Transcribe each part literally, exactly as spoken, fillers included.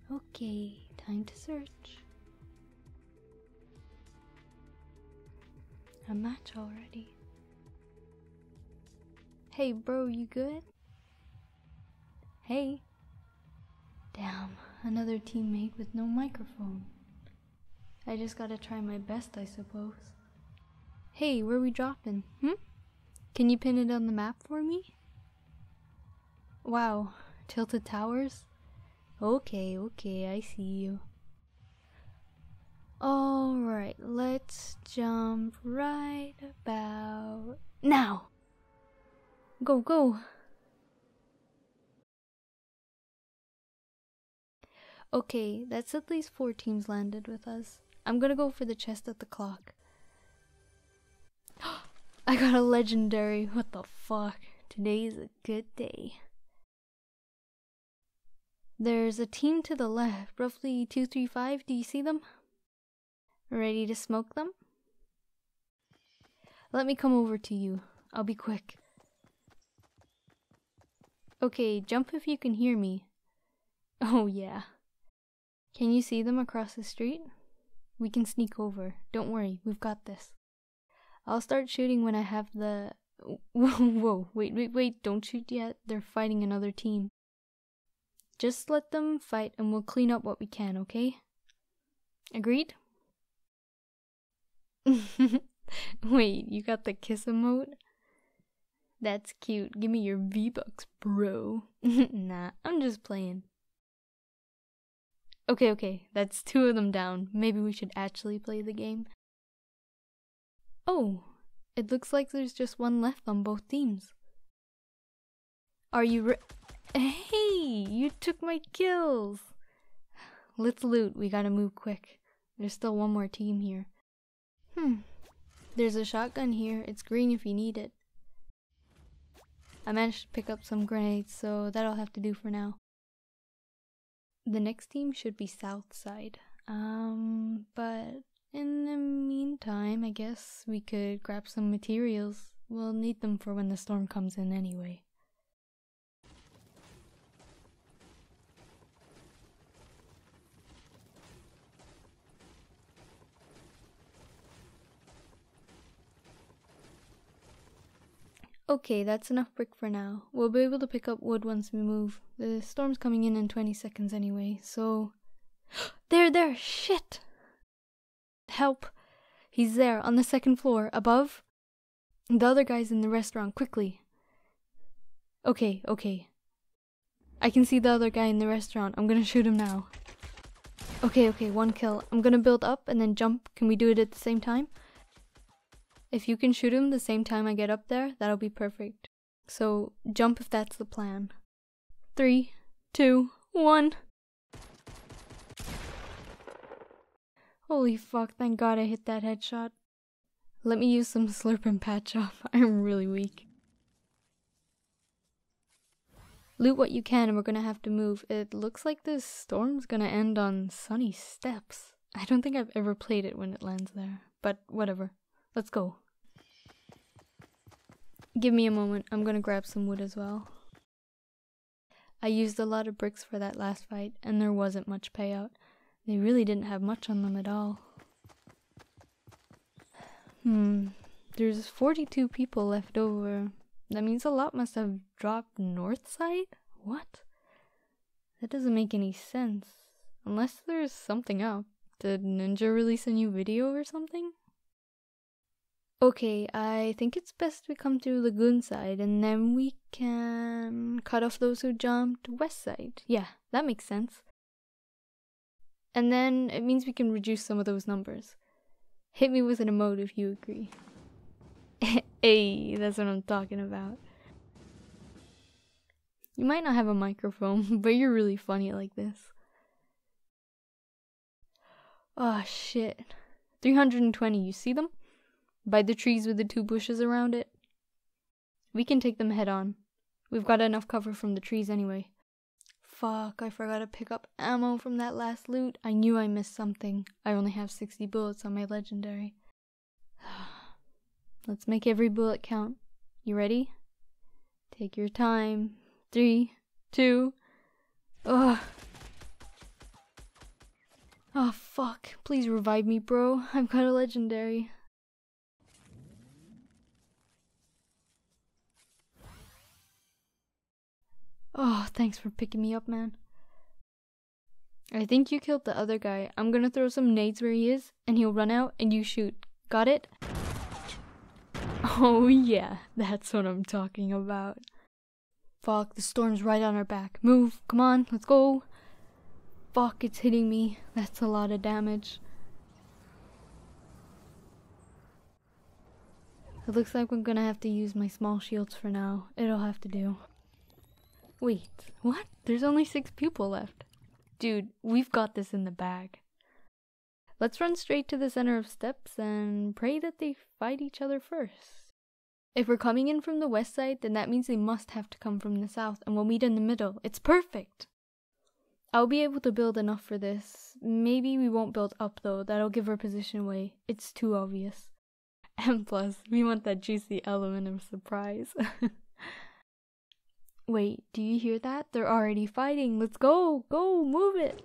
Okay, time to search. A match already. Hey bro, you good? Hey. Damn, another teammate with no microphone. I just gotta try my best, I suppose. Hey, where we dropping? Hmm? Can you pin it on the map for me? Wow, Tilted Towers? Okay, okay, I see you. Alright, let's jump right about now! Go, go! Okay, that's at least four teams landed with us. I'm gonna go for the chest at the clock. I got a legendary, what the fuck? Today's a good day. There's a team to the left, roughly two three five, do you see them? Ready to smoke them? Let me come over to you, I'll be quick. Okay, jump if you can hear me. Oh yeah. Can you see them across the street? We can sneak over, don't worry, we've got this. I'll start shooting when I have the... Whoa, whoa, wait, wait, wait, don't shoot yet, they're fighting another team. Just let them fight and we'll clean up what we can, okay? Agreed? Wait, you got the kiss emote? That's cute, give me your V-Bucks, bro. Nah, I'm just playing. Okay, okay, that's two of them down. Maybe we should actually play the game. Oh, it looks like there's just one left on both teams. Are you re- Hey, you took my kills! Let's loot, we gotta move quick. There's still one more team here. Hmm, there's a shotgun here, it's green if you need it. I managed to pick up some grenades, so that'll have to do for now. The next team should be south side. Um, but in the meantime, I guess we could grab some materials. We'll need them for when the storm comes in anyway. Okay, that's enough brick for now. We'll be able to pick up wood once we move. The storm's coming in in twenty seconds anyway, so... There, there! Shit! Help! He's there, on the second floor, above. The other guy's in the restaurant, quickly. Okay, okay. I can see the other guy in the restaurant. I'm gonna shoot him now. Okay, okay, one kill. I'm gonna build up and then jump. Can we do it at the same time? If you can shoot him the same time I get up there, that'll be perfect. So, jump if that's the plan. Three, two, one. Holy fuck, thank god I hit that headshot. Let me use some slurp and patch up. I'm really weak. Loot what you can and we're gonna have to move. It looks like this storm's gonna end on Sunny Steps. I don't think I've ever played it when it lands there, but whatever. Let's go. Give me a moment, I'm gonna grab some wood as well. I used a lot of bricks for that last fight, and there wasn't much payout. They really didn't have much on them at all. Hmm, there's forty-two people left over. That means a lot must have dropped north side? What? That doesn't make any sense. Unless there's something up. Did Ninja release a new video or something? Okay, I think it's best we come through Lagoon side and then we can cut off those who jumped west side. Yeah, that makes sense. And then it means we can reduce some of those numbers. Hit me with an emote if you agree. Hey, that's what I'm talking about. You might not have a microphone, but you're really funny like this. Oh shit. three hundred twenty, you see them? By the trees with the two bushes around it. We can take them head on. We've got enough cover from the trees anyway. Fuck, I forgot to pick up ammo from that last loot. I knew I missed something. I only have sixty bullets on my legendary. Let's make every bullet count. You ready? Take your time. Three, two, ugh. Oh fuck, please revive me, bro. I've got a legendary. Oh, thanks for picking me up, man. I think you killed the other guy. I'm gonna throw some nades where he is, and he'll run out, and you shoot. Got it? Oh yeah, that's what I'm talking about. Fuck, the storm's right on our back. Move, come on, let's go. Fuck, it's hitting me. That's a lot of damage. It looks like I'm gonna have to use my small shields for now. It'll have to do. Wait, what? There's only six people left. Dude, we've got this in the bag. Let's run straight to the center of steps and pray that they fight each other first. If we're coming in from the west side, then that means they must have to come from the south, and we'll meet in the middle. It's perfect! I'll be able to build enough for this. Maybe we won't build up though, that'll give our position away. It's too obvious. And plus, we want that juicy element of surprise. Wait, do you hear that? They're already fighting. Let's go! Go! Move it!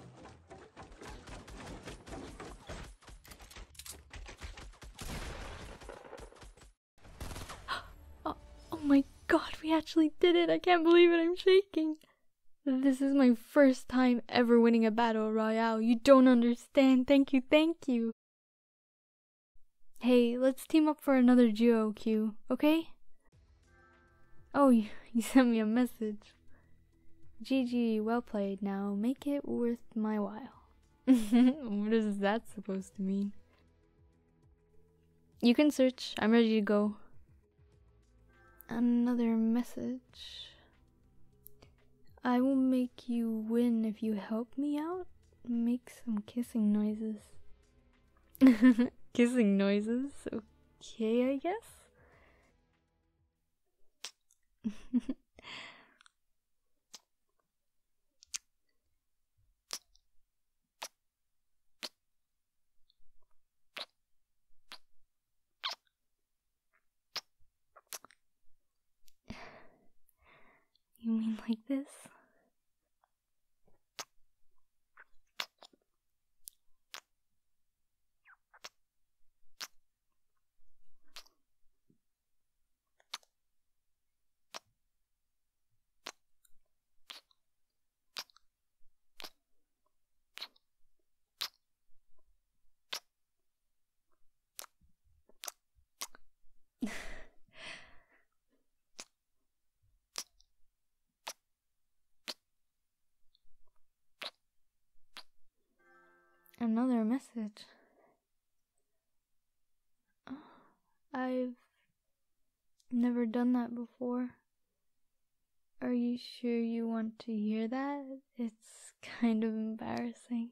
oh, oh my god, we actually did it! I can't believe it, I'm shaking! This is my first time ever winning a battle royale. You don't understand. Thank you, thank you! Hey, let's team up for another duo, Q, okay? Oh, you, you sent me a message. G G, well played. Now make it worth my while. What is that supposed to mean? You can search. I'm ready to go. Another message. I will make you win if you help me out. Make some kissing noises. Kissing noises? Okay, I guess. You mean like this? Another message. Oh, I've never done that before. Are you sure you want to hear that? It's kind of embarrassing.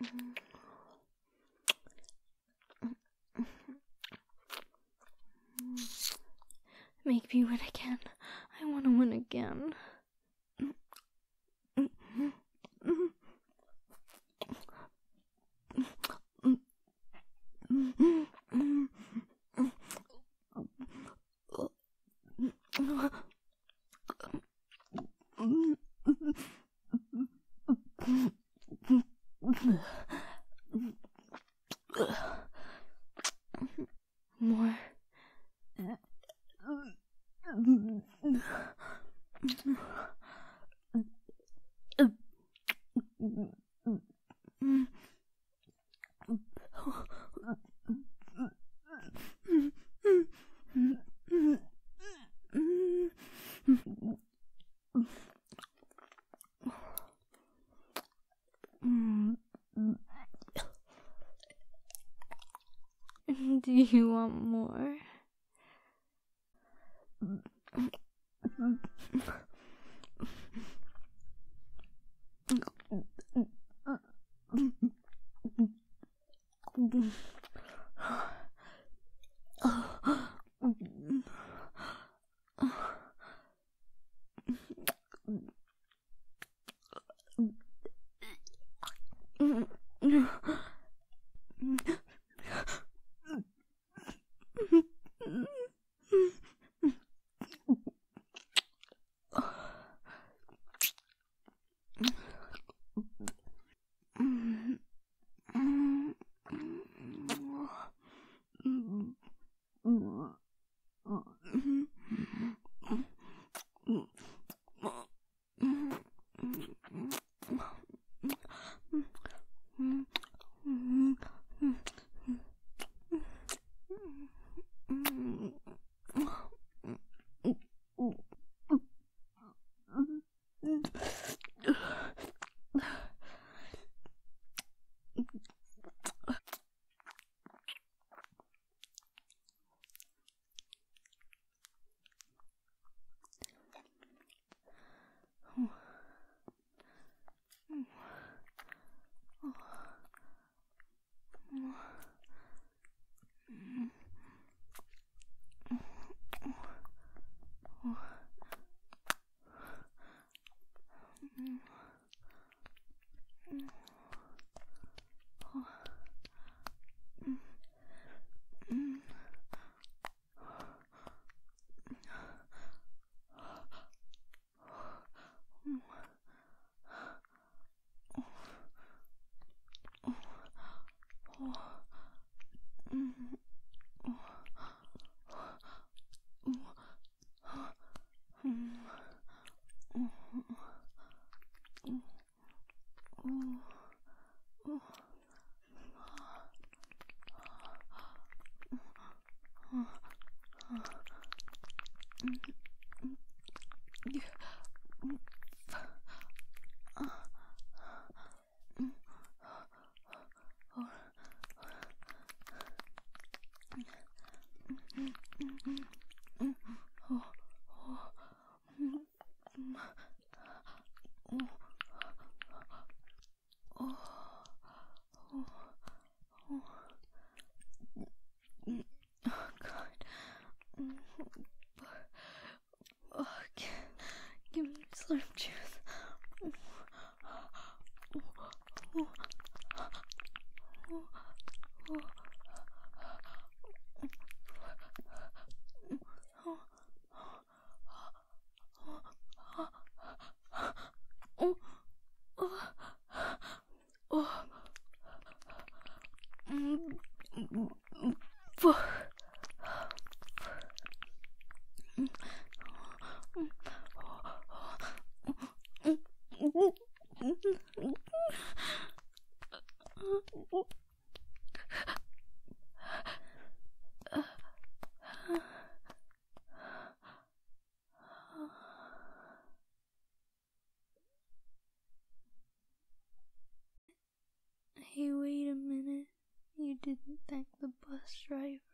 Make me win again. I want to win again. More. Do you want more? Give me slurp juice. Hey, wait a minute. You didn't thank the bus driver.